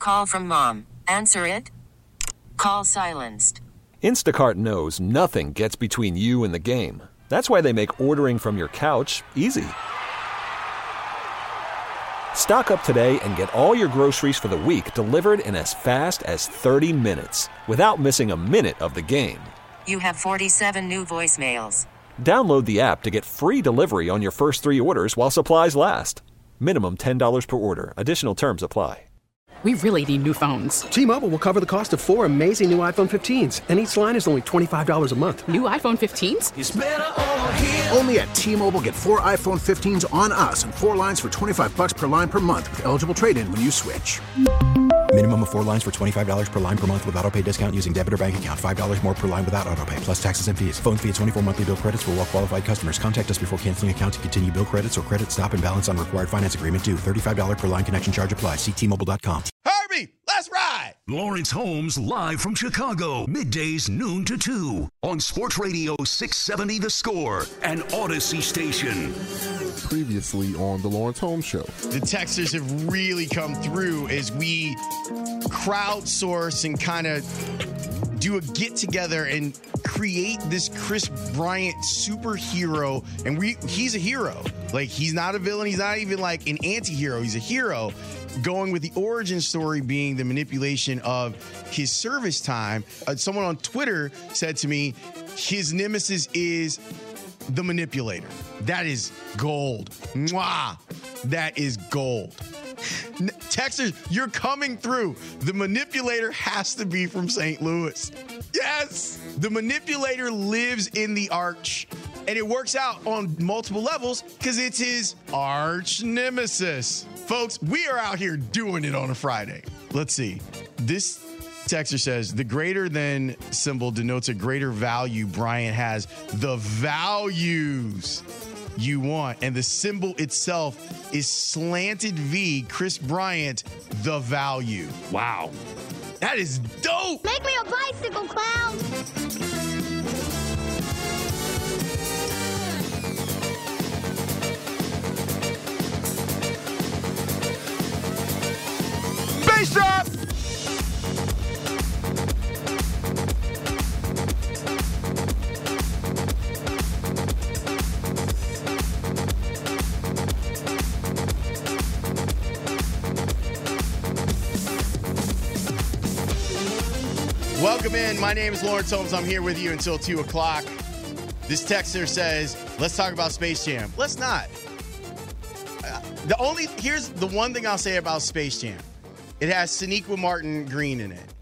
Call from mom. Answer it. Call silenced. Instacart knows nothing gets between you and the game. That's why they make ordering from your couch easy. Stock up today and get all your groceries for the week delivered in as fast as 30 minutes without missing a minute of the game. You have 47 new voicemails. Download the app to get free delivery on your first 3 orders while supplies last. Minimum $10 per order. Additional terms apply. We really need new phones. T-Mobile will cover the cost of 4 amazing new iPhone 15s, and each line is only $25 a month. New iPhone 15s? It's better over here. Only at T-Mobile, get 4 iPhone 15s on us and 4 lines for $25 per line per month with eligible trade-in when you switch. Minimum of 4 lines for $25 per line per month with autopay discount using debit or bank account. $5 more per line without autopay, plus taxes and fees. Phone fee at 24 monthly bill credits for well-qualified customers. Contact us before canceling account to continue bill credits or credit stop and balance on required finance agreement due. $35 per line connection charge applies. See T-Mobile.com. Herbie, let's ride! Lawrence Holmes live from Chicago, middays noon to 2 on Sports Radio 670 The Score and Odyssey Station. Previously on the Lawrence Holmes Show. The texters have really come through as we crowdsource and kind of do a get-together and create this Chris Bryant superhero. And he's a hero. Like, he's not a villain. He's not even like an anti-hero. He's a hero. Going with the origin story being the manipulation of his service time. Someone on Twitter said to me, his nemesis is the manipulator. That is gold. Mwah! That is gold. Texas, you're coming through. The manipulator has to be from St. Louis. Yes! The manipulator lives in the arch. And it works out on multiple levels because it's his arch nemesis. Folks, we are out here doing it on a Friday. Let's see. This texter says, the greater than symbol denotes a greater value. Bryant has the values you want. And the symbol itself is slanted V. Chris Bryant, the value. Wow. That is dope. Make me a bicycle clown. Bass drop! Welcome in. My name is Lawrence Holmes. I'm here with you until 2 o'clock. This texter says, let's talk about Space Jam. Let's not. Here's the one thing I'll say about Space Jam. It has Sonequa Martin Green in it.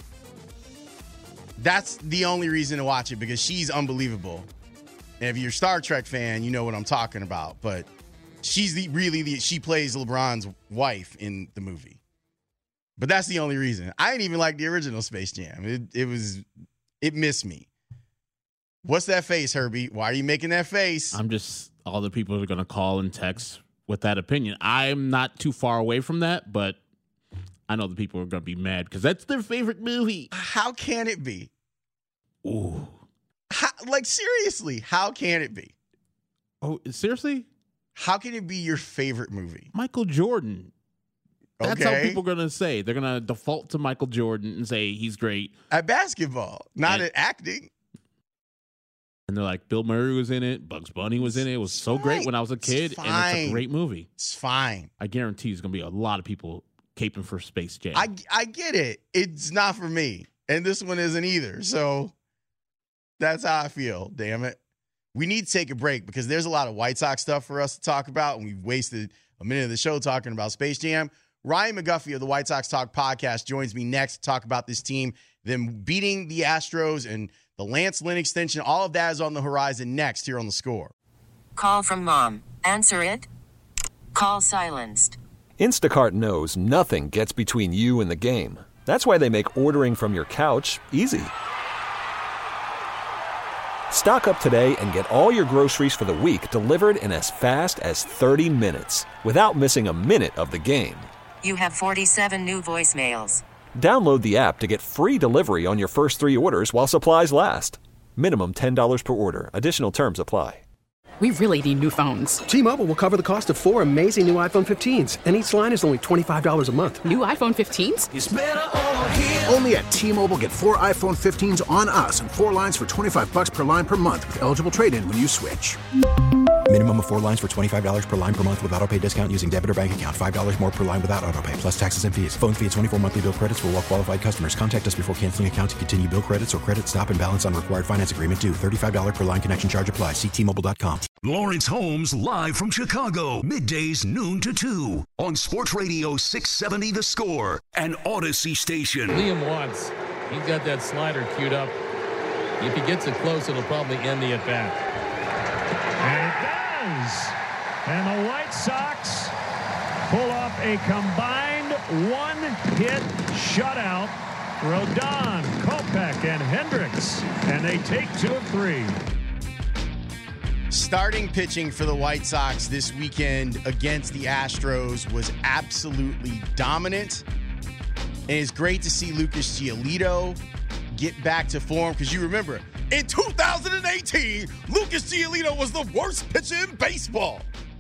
That's the only reason to watch it, because she's unbelievable. And if you're a Star Trek fan, you know what I'm talking about. But she's she plays LeBron's wife in the movie. But that's the only reason. I didn't even like the original Space Jam. It missed me. What's that face, Herbie? Why are you making that face? I'm just, all the people are going to call and text with that opinion. I'm not too far away from that, but I know the people are going to be mad because that's their favorite movie. How can it be? Ooh. Seriously, how can it be? Oh, seriously? How can it be your favorite movie? Michael Jordan. That's Okay. how people are going to say. They're going to default to Michael Jordan and say he's great. At basketball, not at acting. And they're like, Bill Murray was in it. Bugs Bunny was in it. It was so great when I was a kid. And it's a great movie. It's fine. I guarantee there's going to be a lot of people caping for Space Jam. I get it. It's not for me. And this one isn't either. So that's how I feel, damn it. We need to take a break because there's a lot of White Sox stuff for us to talk about. And we've wasted a minute of the show talking about Space Jam. Ryan McGuffey of the White Sox Talk podcast joins me next to talk about this team, them beating the Astros and the Lance Lynn extension. All of that is on the horizon next here on The Score. Call from mom. Answer it. Call silenced. Instacart knows nothing gets between you and the game. That's why they make ordering from your couch easy. Stock up today and get all your groceries for the week delivered in as fast as 30 minutes without missing a minute of the game. You have 47 new voicemails. Download the app to get free delivery on your first 3 orders while supplies last. Minimum $10 per order. Additional terms apply. We really need new phones. T-Mobile will cover the cost of 4 amazing new iPhone 15s, and each line is only $25 a month. New iPhone 15s? It's better over here. Only at T-Mobile, get 4 iPhone 15s on us and 4 lines for $25 per line per month with eligible trade-in when you switch. Minimum of 4 lines for $25 per line per month with autopay discount using debit or bank account. $5 more per line without autopay, plus taxes and fees. Phone fee at 24 monthly bill credits for well-qualified customers. Contact us before canceling account to continue bill credits or credit stop and balance on required finance agreement due. $35 per line connection charge applies. See T-Mobile.com. Lawrence Holmes live from Chicago, middays noon to 2 on Sports Radio 670 The Score and Odyssey Station. Liam Watts, he's got that slider queued up. If he gets it close, it'll probably end the at-bat. And it does. And the White Sox pull off a combined one-hit shutout. Rodon, Kopech, and Hendricks. And they take 2 of 3. Starting pitching for the White Sox this weekend against the Astros was absolutely dominant. And it's great to see Lucas Giolito get back to form, because you remember, in 2018, Lucas Giolito was the worst pitcher in baseball.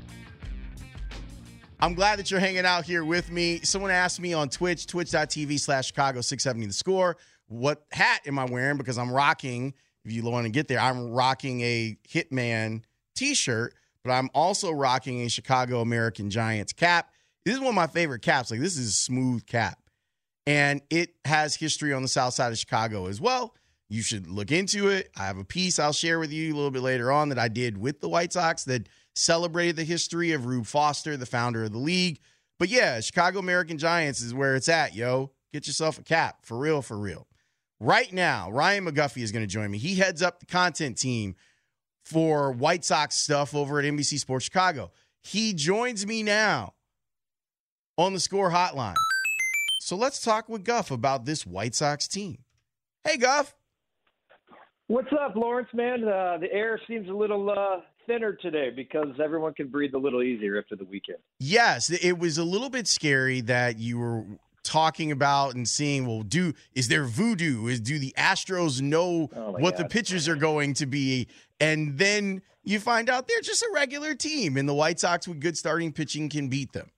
I'm glad that you're hanging out here with me. Someone asked me on Twitch, twitch.tv/Chicago670 The Score, what hat am I wearing? Because I'm rocking, if you want to get there, I'm rocking a Hitman t-shirt, but I'm also rocking a Chicago American Giants cap. This is one of my favorite caps. Like, this is a smooth cap. And it has history on the south side of Chicago as well. You should look into it. I have a piece I'll share with you a little bit later on that I did with the White Sox that celebrated the history of Rube Foster, the founder of the league. But yeah, Chicago American Giants is where it's at, yo. Get yourself a cap. For real, for real. Right now, Ryan McGuffey is going to join me. He heads up the content team for White Sox stuff over at NBC Sports Chicago. He joins me now on the Score Hotline. So let's talk with Guff about this White Sox team. Hey, Guff. What's up, Lawrence, man? The air seems a little thinner today because everyone can breathe a little easier after the weekend. Yes, it was a little bit scary that you were talking about and seeing, well, is there voodoo? Do the Astros know what the pitchers are going to be? And then you find out they're just a regular team, and the White Sox with good starting pitching can beat them.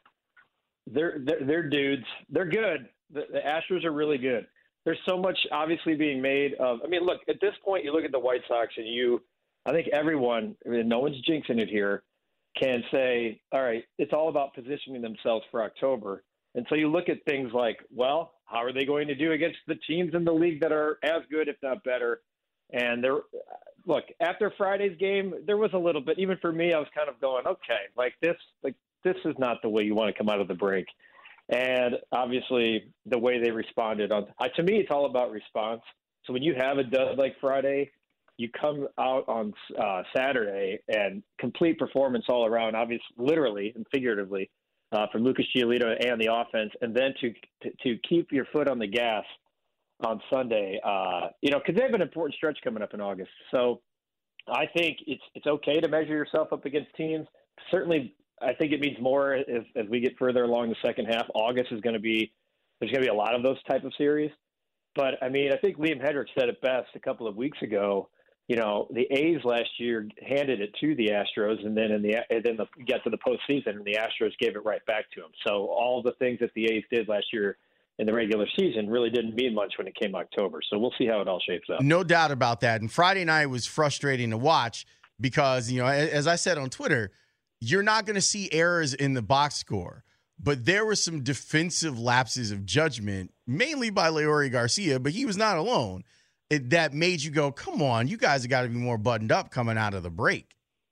They're dudes. They're good. The Astros are really good. There's so much obviously being made of. I mean, look, at this point, you look at the White Sox and I think everyone, I mean, no one's jinxing it here, can say, all right, it's all about positioning themselves for October. And so you look at things like, well, how are they going to do against the teams in the league that are as good, if not better? And look, after Friday's game, there was a little bit, even for me, I was kind of going, okay, this is not the way you want to come out of the break. And obviously the way they responded to me, it's all about response. So when you have a dud like Friday, you come out on Saturday and complete performance all around, obviously, literally and figuratively, from Lucas Giolito and the offense. And then to keep your foot on the gas on Sunday, because they have an important stretch coming up in August. So I think it's okay to measure yourself up against teams. Certainly, I think it means more as we get further along the second half. August there's going to be a lot of those type of series. But I mean, I think Liam Hendricks said it best a couple of weeks ago. The A's last year handed it to the Astros, and then got to the postseason, and the Astros gave it right back to them. So all the things that the A's did last year in the regular season really didn't mean much when it came October. So we'll see how it all shapes up. No doubt about that. And Friday night was frustrating to watch because, as I said on Twitter, you're not going to see errors in the box score, but there were some defensive lapses of judgment, mainly by Leori Garcia, but he was not alone, that made you go, come on, you guys have got to be more buttoned up coming out of the break.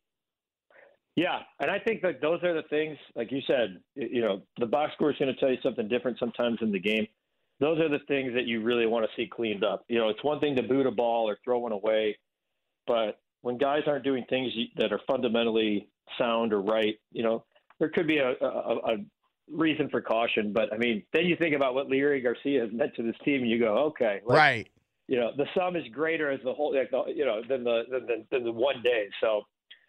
Yeah, and I think that those are the things, like you said, the box score is going to tell you something different sometimes in the game. Those are the things that you really want to see cleaned up. It's one thing to boot a ball or throw one away, but when guys aren't doing things that are fundamentally sound or right, there could be a reason for caution. But I mean, then you think about what Leori Garcia has meant to this team, and you go, okay, right. The sum is greater as the whole, than the one day. So,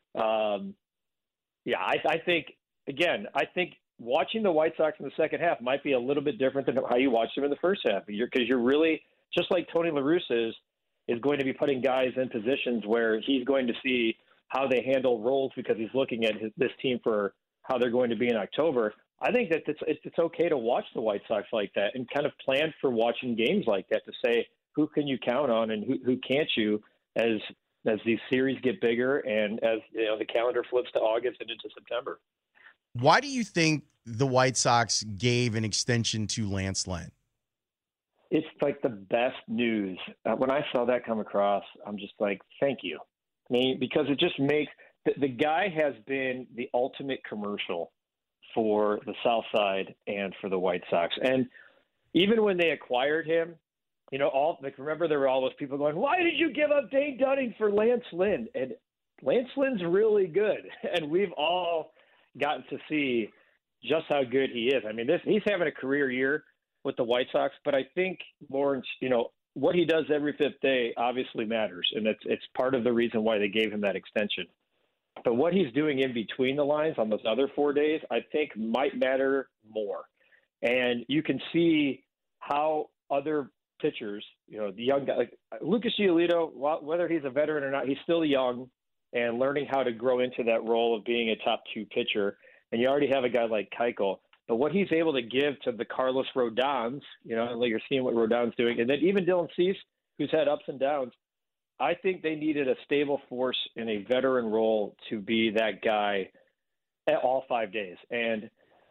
I think watching the White Sox in the second half might be a little bit different than how you watched them in the first half. Because you're really, just like Tony La Russa is going to be putting guys in positions where he's going to see how they handle roles because he's looking at this team for how they're going to be in October. I think that it's okay to watch the White Sox like that and kind of plan for watching games like that to say who can you count on and who can't you as these series get bigger and as the calendar flips to August and into September. Why do you think the White Sox gave an extension to Lance Lynn? It's like the best news. When I saw that come across, I'm just like, thank you. I mean, because it just makes the guy has been the ultimate commercial for the South Side and for the White Sox. And even when they acquired him, remember there were all those people going, why did you give up Dane Dunning for Lance Lynn? And Lance Lynn's really good. And we've all gotten to see just how good he is. I mean, he's having a career year with the White Sox, but I think Lawrence, what he does every fifth day obviously matters. And it's part of the reason why they gave him that extension. But what he's doing in between the lines on those other 4 days, I think might matter more. And you can see how other pitchers, the young guy, like Lucas Giolito, whether he's a veteran or not, he's still young and learning how to grow into that role of being a top 2 pitcher. And you already have a guy like Keuchel. But what he's able to give to the Carlos Rodons, like you're seeing what Rodon's doing, and then even Dylan Cease, who's had ups and downs, I think they needed a stable force in a veteran role to be that guy at all 5 days. And,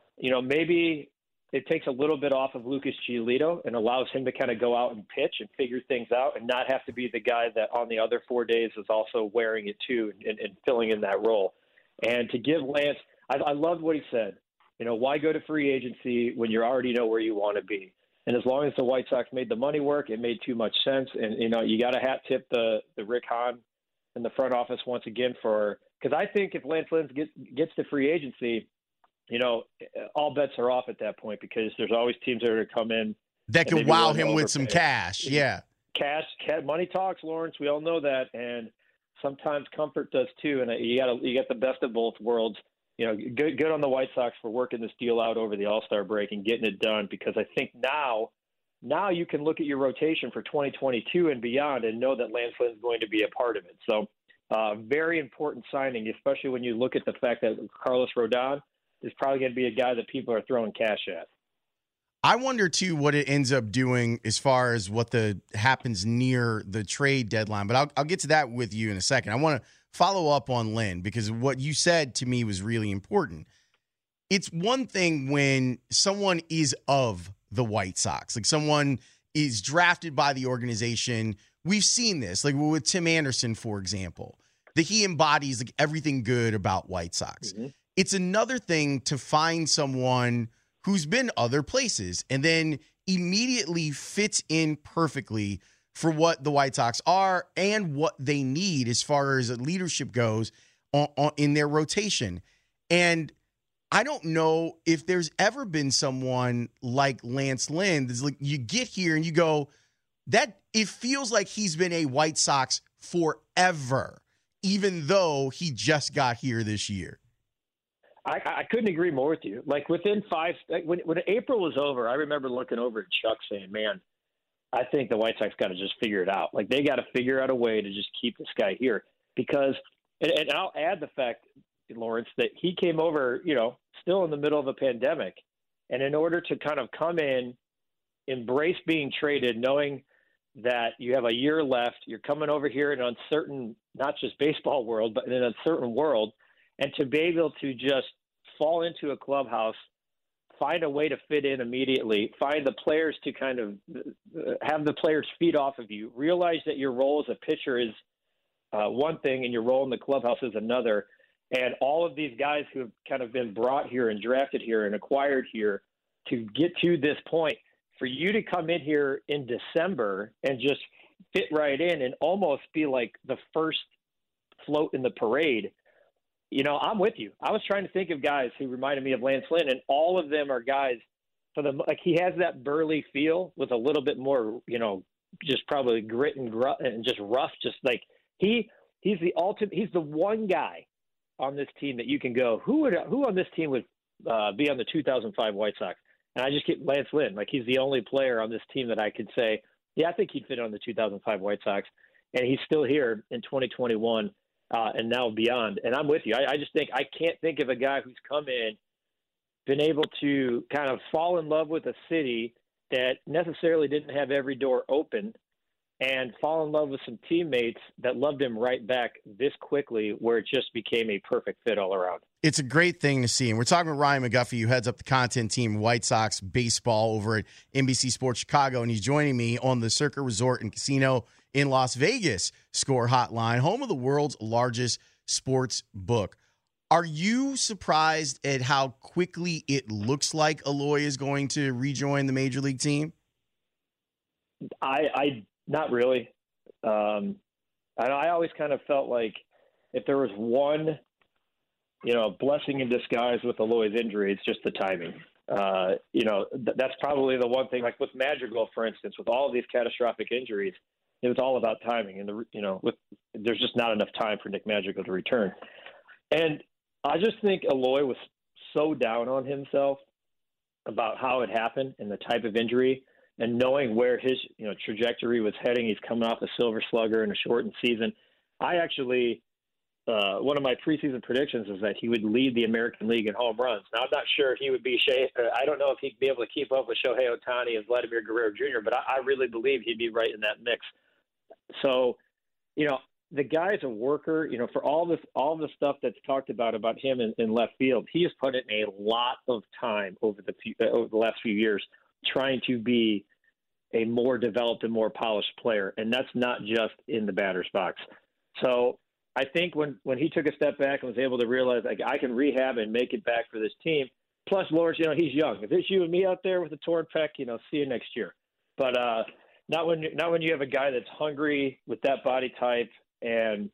maybe it takes a little bit off of Lucas Giolito and allows him to kind of go out and pitch and figure things out and not have to be the guy that on the other 4 days is also wearing it too and filling in that role. And to give Lance, I loved what he said. Why go to free agency when you already know where you want to be? And as long as the White Sox made the money work, it made too much sense. And, you got to hat tip the Rick Hahn and the front office once again because I think if Lance Lynn gets to free agency, all bets are off at that point because there's always teams that are going to come in. That can wow him with some cash. Yeah. Cash, money talks, Lawrence. We all know that. And sometimes comfort does too. And you got the best of both worlds. Good on the White Sox for working this deal out over the All-Star break and getting it done because I think now you can look at your rotation for 2022 and beyond and know that Lance Lynn is going to be a part of it. So very important signing, especially when you look at the fact that Carlos Rodon is probably going to be a guy that people are throwing cash at. I wonder, too, what it ends up doing as far as what happens near the trade deadline. But I'll get to that with you in a second. I want to follow up on Lynn because what you said to me was really important. It's one thing when someone is of the White Sox, like someone is drafted by the organization. We've seen this, like with Tim Anderson, for example, that he embodies like everything good about White Sox. Mm-hmm. It's another thing to find someone who's been other places and then immediately fits in perfectly for what the White Sox are and what they need as far as leadership goes in their rotation. And I don't know if there's ever been someone like Lance Lynn that's like you get here and you go, that it feels like he's been a White Sox forever, even though he just got here this year. I couldn't agree more with you. Like within when April was over, I remember looking over at Chuck saying, man, I think the White Sox got to just figure it out. Like they got to figure out a way to just keep this guy here because, and I'll add the fact, Lawrence, that he came over, still in the middle of a pandemic. And in order to kind of come in, embrace being traded, knowing that you have a year left, you're coming over here in an uncertain, not just baseball world, but in an uncertain world. And to be able to just fall into a clubhouse, find a way to fit in immediately, find the players to kind of have the players feed off of you, realize that your role as a pitcher is one thing and your role in the clubhouse is another. And all of these guys who have kind of been brought here and drafted here and acquired here to get to this point, for you to come in here in December and just fit right in and almost be like the first float in the parade, I'm with you. I was trying to think of guys who reminded me of Lance Lynn, and all of them are guys like he has that burly feel with a little bit more, just probably grit and just rough. Just like he's the ultimate. He's the one guy on this team that you can go, who on this team would be on the 2005 White Sox? And I just get Lance Lynn. Like he's the only player on this team that I could say, yeah, I think he'd fit on the 2005 White Sox. And he's still here in 2021. and now beyond. And I'm with you. I just think I can't think of a guy who's come in, been able to kind of fall in love with a city that necessarily didn't have every door open, and fall in love with some teammates that loved him right back this quickly, where it just became a perfect fit all around. It's a great thing to see. And we're talking with Ryan McGuffey, who heads up the content team, White Sox baseball over at NBC Sports Chicago. And he's joining me on the Circa Resort and Casino in Las Vegas Score Hotline, home of the world's largest sports book. Are you surprised at how quickly it looks like Eloy is going to rejoin the Major League team? I not really. I always kind of felt like if there was one, blessing in disguise with Eloy's injury, it's just the timing. That's probably the one thing. Like with Madrigal, for instance, with all of these catastrophic injuries, it was all about timing. And there's just not enough time for Nick Madrigal to return. And I just think Eloy was so down on himself about how it happened and the type of injury, and knowing where his trajectory was heading. He's coming off a Silver Slugger in a shortened season. I actually, one of my preseason predictions is that he would lead the American League in home runs. Now, I'm not sure if he would be I don't know if he'd be able to keep up with Shohei Ohtani and Vladimir Guerrero Jr., but I really believe he'd be right in that mix. So, the guy's a worker. For all the stuff that's talked about him in left field, he has put in a lot of time over the last few years trying to be a more developed and more polished player. And that's not just in the batter's box. So I think when he took a step back and was able to realize, like, I can rehab and make it back for this team. Plus, Lawrence, he's young. If it's you and me out there with a torn pec, see you next year. But not when you have a guy that's hungry with that body type. And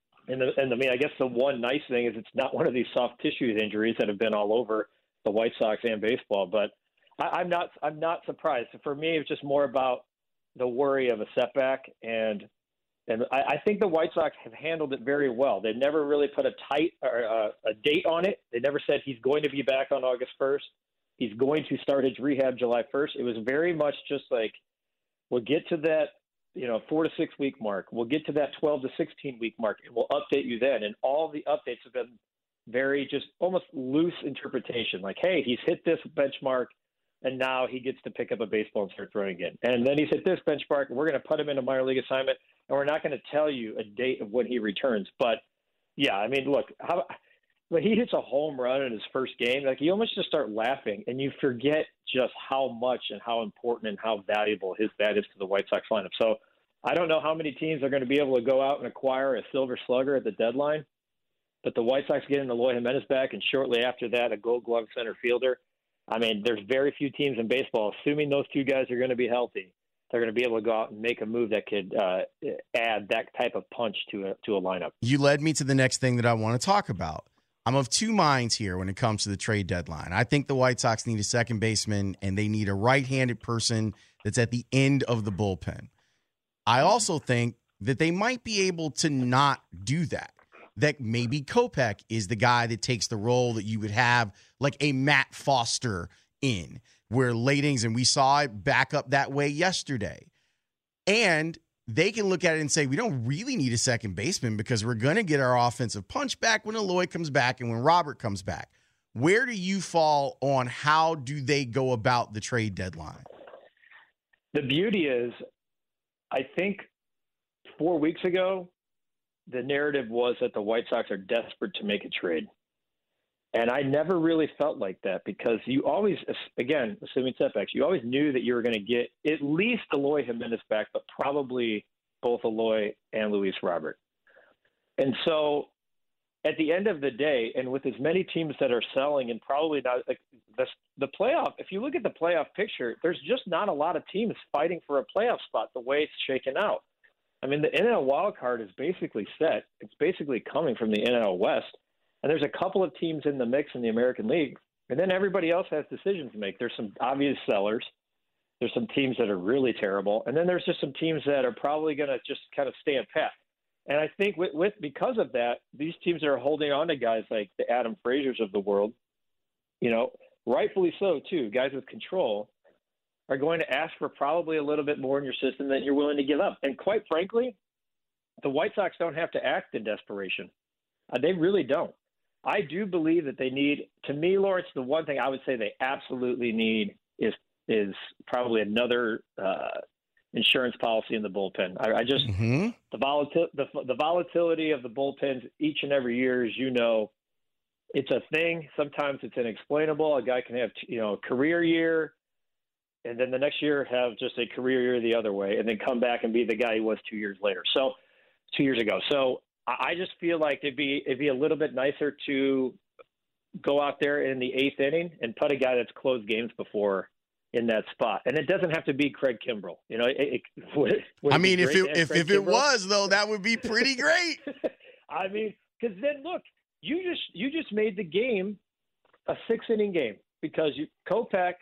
I guess the one nice thing is it's not one of these soft tissue injuries that have been all over the White Sox and baseball. But I'm not surprised. For me, it's just more about the worry of a setback, and I think the White Sox have handled it very well. They never really put a date on it. They never said he's going to be back on August 1st. He's going to start his rehab July 1st. It was very much just like, we'll get to that 4 to 6 week mark. We'll get to that 12 to 16 week mark, and we'll update you then. And all the updates have been very just almost loose interpretation. Like, hey, he's hit this benchmark, and now he gets to pick up a baseball and start throwing again. And then he's hit this benchmark, and we're going to put him in a minor league assignment, and we're not going to tell you a date of when he returns. But, yeah, I mean, look, when he hits a home run in his first game, like, you almost just start laughing, and you forget just how much and how important and how valuable his bat is to the White Sox lineup. So I don't know how many teams are going to be able to go out and acquire a Silver Slugger at the deadline, but the White Sox get Eloy Jimenez back, and shortly after that, a Gold Glove center fielder. I mean, there's very few teams in baseball, assuming those two guys are going to be healthy, they're going to be able to go out and make a move that could add that type of punch to a lineup. You led me to the next thing that I want to talk about. I'm of two minds here when it comes to the trade deadline. I think the White Sox need a second baseman, and they need a right-handed person that's at the end of the bullpen. I also think that they might be able to not do that. That maybe Kopech is the guy that takes the role that you would have like a Matt Foster in, where Ladings, and we saw it back up that way yesterday. And they can look at it and say, we don't really need a second baseman because we're going to get our offensive punch back when Eloy comes back and when Robert comes back. Where do you fall on how do they go about the trade deadline? The beauty is, I think 4 weeks ago, the narrative was that the White Sox are desperate to make a trade. And I never really felt like that because you always, again, assuming setbacks, you always knew that you were going to get at least Eloy Jimenez back, but probably both Eloy and Luis Robert. And so at the end of the day, and with as many teams that are selling and probably not like the playoff, if you look at the playoff picture, there's just not a lot of teams fighting for a playoff spot the way it's shaken out. I mean, the NL wild card is basically set. It's basically coming from the NL West. And there's a couple of teams in the mix in the American League. And then everybody else has decisions to make. There's some obvious sellers. There's some teams that are really terrible. And then there's just some teams that are probably going to just kind of stand pat. And I think because of that, these teams that are holding on to guys like the Adam Frazier's of the world, rightfully so too, guys with control, are going to ask for probably a little bit more in your system than you're willing to give up. And quite frankly, the White Sox don't have to act in desperation. They really don't. I do believe that they need, to me, Lawrence, the one thing I would say they absolutely need is probably another insurance policy in the bullpen. I just the volatility of the bullpens each and every year, as you know, it's a thing. Sometimes it's inexplainable. A guy can have a career year, and then the next year have just a career year the other way, and then come back and be the guy he was 2 years ago. So I just feel like it'd be a little bit nicer to go out there in the eighth inning and put a guy that's closed games before in that spot. And it doesn't have to be Craig Kimbrell. If it was, though, that would be pretty great. I mean, because then look, you just made the game a 6-inning game because Kopech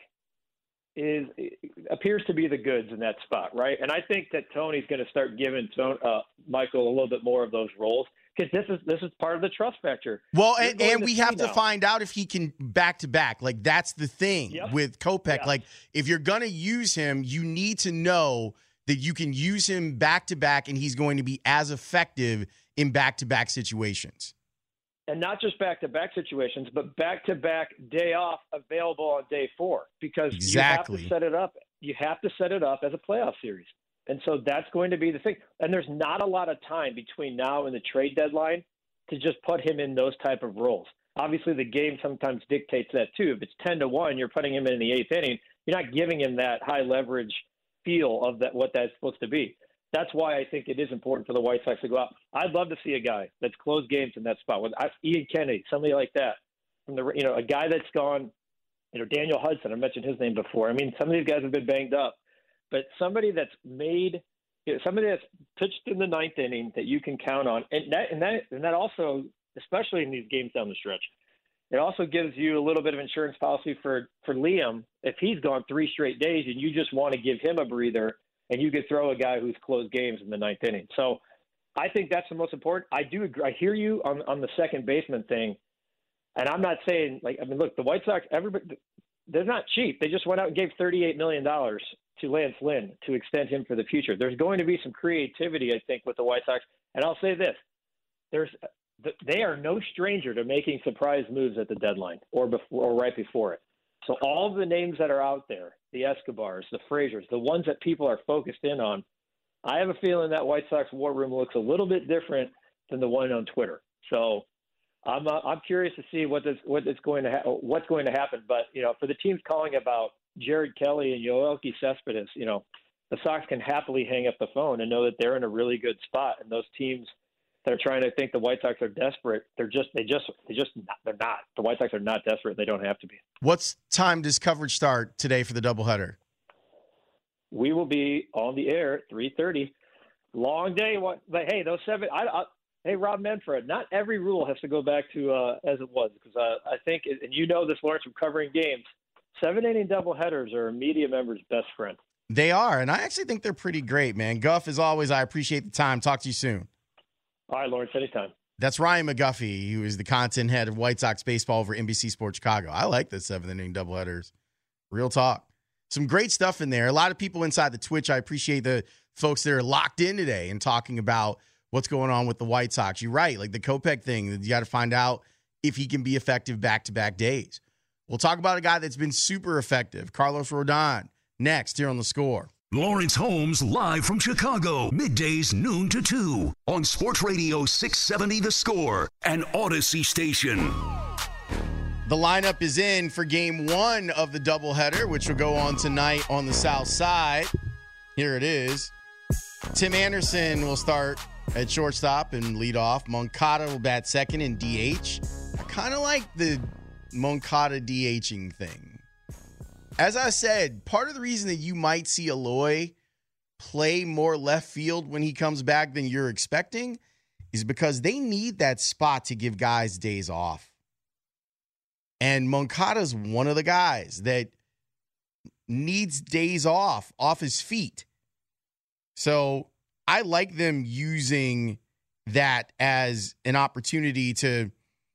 appears to be the goods in that spot, right? And I think that Tony's going to start giving Michael a little bit more of those roles because this is part of the trust factor. Well, and we have to find out if he can back-to-back. Like, that's the thing with Kopech. Yeah. Like, if you're going to use him, you need to know that you can use him back-to-back and he's going to be as effective in back-to-back situations. And not just back-to-back situations, but back-to-back day off available on day 4 because you have to set it up. You have to set it up as a playoff series. And so that's going to be the thing. And there's not a lot of time between now and the trade deadline to just put him in those type of roles. Obviously, the game sometimes dictates that too. If it's 10-1, you're putting him in the 8th inning. You're not giving him that high leverage feel of what that's supposed to be. That's why I think it is important for the White Sox to go out. I'd love to see a guy that's closed games in that spot. With Ian Kennedy, somebody like that, from a guy that's gone. Daniel Hudson. I mentioned his name before. I mean, some of these guys have been banged up, but somebody that's somebody that's pitched in the 9th inning that you can count on, and that also, especially in these games down the stretch, it also gives you a little bit of insurance policy for Liam if he's gone 3 straight days and you just want to give him a breather. And you could throw a guy who's closed games in the 9th inning. So I think that's the most important. I do agree. I hear you on the second baseman thing. And I'm not saying, look, the White Sox, they're not cheap. They just went out and gave $38 million to Lance Lynn to extend him for the future. There's going to be some creativity, I think, with the White Sox. And I'll say this. They are no stranger to making surprise moves at the deadline or right before it. So all of the names that are out there, the Escobars, the Frasers, the ones that people are focused in on, I have a feeling that White Sox war room looks a little bit different than the one on Twitter. So I'm curious to see what's going to happen. But for the teams calling about Jared Kelly and Yoelqui Cespedes, the Sox can happily hang up the phone and know that they're in a really good spot. And those teams that are trying to think the White Sox are desperate, they're not. The White Sox are not desperate. They don't have to be. What time does coverage start today for the doubleheader? We will be on the air at 3:30. Long day. But hey, those 7. Hey, Rob Manfred. Not every rule has to go back to as it was because I think, and you know this, Lawrence, from covering games. 7-inning doubleheaders are a media member's best friend. They are, and I actually think they're pretty great, man. Guff, as always, I appreciate the time. Talk to you soon. All right, Lawrence, anytime. That's Ryan McGuffey, who is the content head of White Sox baseball over NBC Sports Chicago. I like the 7-inning doubleheaders. Real talk. Some great stuff in there. A lot of people inside the Twitch. I appreciate the folks that are locked in today and talking about what's going on with the White Sox. You're right. Like the Kopech thing, you got to find out if he can be effective back-to-back days. We'll talk about a guy that's been super effective, Carlos Rodon, next here on The Score. Lawrence Holmes live from Chicago, middays noon to 2 on Sports Radio 670 The Score, an Odyssey station. The lineup is in for game 1 of the doubleheader, which will go on tonight on the South Side. Here it is. Tim Anderson will start at shortstop and lead off. Moncada will bat second in DH. I kind of like the Moncada DHing thing. As I said, part of the reason that you might see Eloy play more left field when he comes back than you're expecting is because they need that spot to give guys days off. And Moncada's one of the guys that needs days off his feet. So I like them using that as an opportunity to,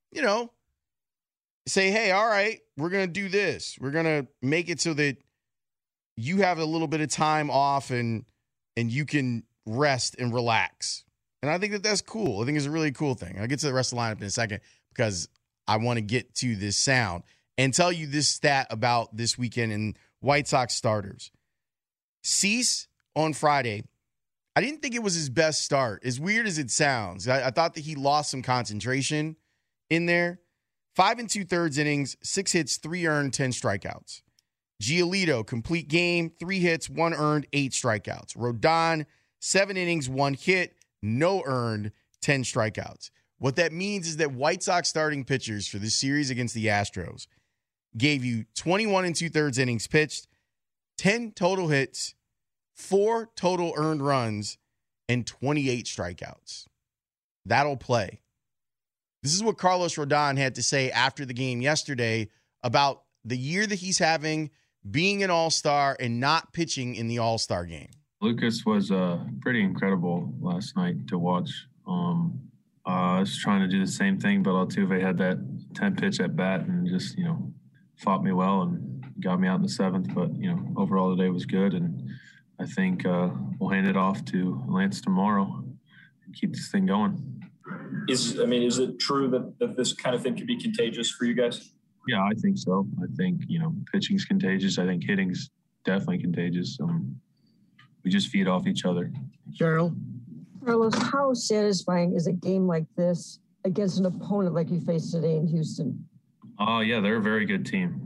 say, hey, all right, we're going to do this. We're going to make it so that you have a little bit of time off and you can rest and relax. And I think that that's cool. I think it's a really cool thing. I'll get to the rest of the lineup in a second because I want to get to this sound and tell you this stat about this weekend in White Sox starters. Cease on Friday, I didn't think it was his best start. As weird as it sounds, I thought that he lost some concentration in there. 5 2/3 innings, 6 hits, 3 earned, 10 strikeouts. Giolito, complete game, 3 hits, 1 earned, 8 strikeouts. Rodon, 7 innings, 1 hit, no earned, 10 strikeouts. What that means is that White Sox starting pitchers for this series against the Astros gave you 21 2/3 innings pitched, 10 total hits, 4 total earned runs, and 28 strikeouts. That'll play. This is what Carlos Rodon had to say after the game yesterday about the year that he's having, being an all-star and not pitching in the all-star game. Lucas was pretty incredible last night to watch. I was trying to do the same thing, but Altuve had that 10-pitch at bat and just, fought me well and got me out in the 7th. But, overall the day was good, and I think we'll hand it off to Lance tomorrow and keep this thing going. Is it true that this kind of thing can be contagious for you guys? Yeah, I think so. I think, pitching's contagious. I think hitting's definitely contagious. We just feed off each other. Cheryl? Carlos, how satisfying is a game like this against an opponent like you faced today in Houston? Yeah, they're a very good team,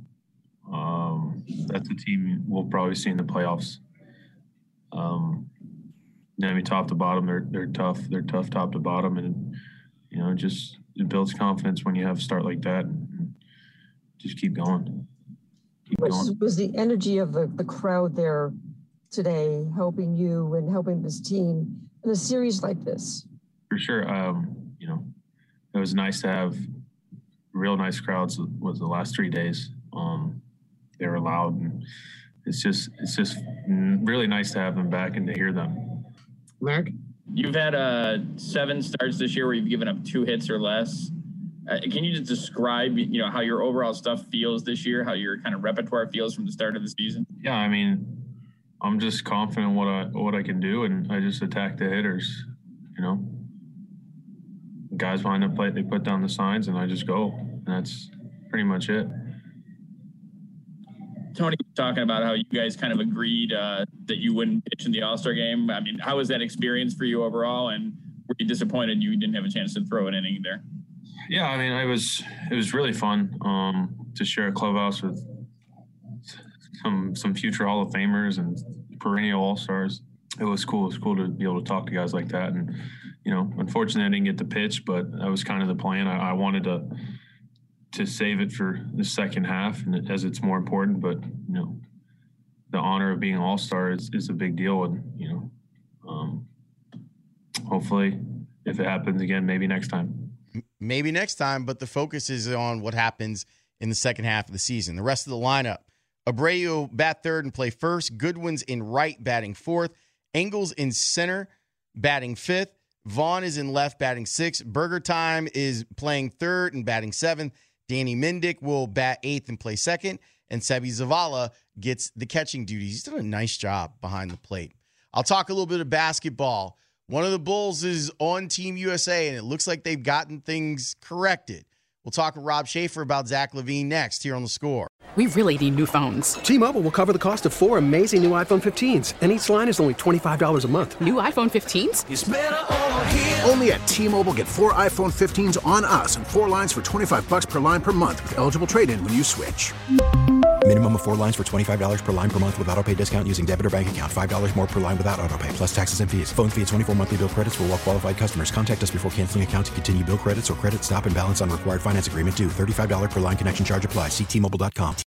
That's a team we'll probably see in the playoffs. Top to bottom, they're tough. They're tough top to bottom, and just it builds confidence when you have a start like that. And just keep going. Was the energy of the crowd there today helping you and helping this team in a series like this? For sure. It was nice to have real nice crowds. Was the last 3 days. They were loud, and it's just really nice to have them back and to hear them. Mark? You've had 7 starts this year where you've given up 2 hits or less. Can you just describe, how your overall stuff feels this year, how your kind of repertoire feels from the start of the season? Yeah, I'm just confident what I can do, and I just attack the hitters. Guys behind the plate, they put down the signs, and I just go. And that's pretty much it. Tony was talking about how you guys kind of agreed that you wouldn't pitch in the All-Star game. How was that experience for you overall, and were you disappointed you didn't have a chance to throw an inning there? Yeah, it was really fun to share a clubhouse with some future Hall of Famers and perennial All-Stars. It was cool. It was cool to be able to talk to guys like that. And, unfortunately I didn't get to pitch, but that was kind of the plan. I wanted to save it for the second half, and as it's more important, but, the honor of being an All-Star is a big deal. And, hopefully if it happens again, maybe next time. Maybe next time, but the focus is on what happens in the second half of the season. The rest of the lineup: Abreu bat third and play first. Goodwin's in right, batting fourth. Engels in center, batting fifth. Vaughn is in left, batting sixth. Burger Time is playing third and batting seventh. Danny Mendick will bat eighth and play second. And Sebi Zavala gets the catching duties. He's done a nice job behind the plate. I'll talk a little bit of basketball. One of the Bulls is on Team USA, and it looks like they've gotten things corrected. We'll talk with Rob Schaefer about Zach LaVine next here on The Score. We really need new phones. T-Mobile will cover the cost of 4 amazing new iPhone 15s, and each line is only $25 a month. New iPhone 15s? It's better over here. Only at T-Mobile, get 4 iPhone 15s on us and 4 lines for $25 per line per month with eligible trade-in when you switch. Minimum of 4 lines for $25 per line per month with autopay discount using debit or bank account. $5 more per line without autopay, plus taxes and fees. Phone fee at 24 monthly bill credits for well-qualified customers. Contact us before canceling account to continue bill credits or credit stop and balance on required finance agreement due. $35 per line connection charge applies. See T-Mobile.com.